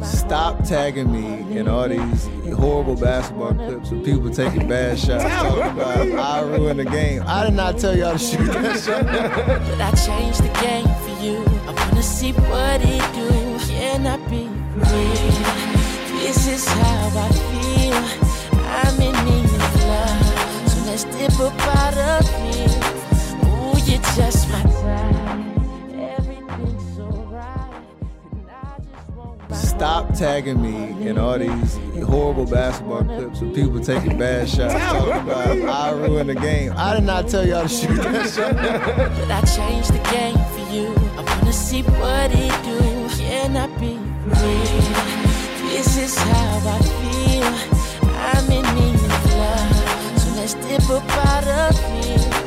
Stop tagging me in all these horrible basketball clips of people taking bad shots. Talking about I ruined the game. I did not tell y'all to shoot that shot. But I changed the game for you. I wanna see what it do. Can I be real? This is how I feel. I'm in need of love. So let's dip up out of here. Ooh, you're just my type. Everything's alright. And I just won't. Stop tagging me in all these horrible basketball clips of people taking bad shots. Talking about I ruined the game. I did not tell y'all to shoot that shot. But I changed the game for you. I wanna see what it do. Can I be real? This is how I feel. I'm in need of love. So let's dip up out of here.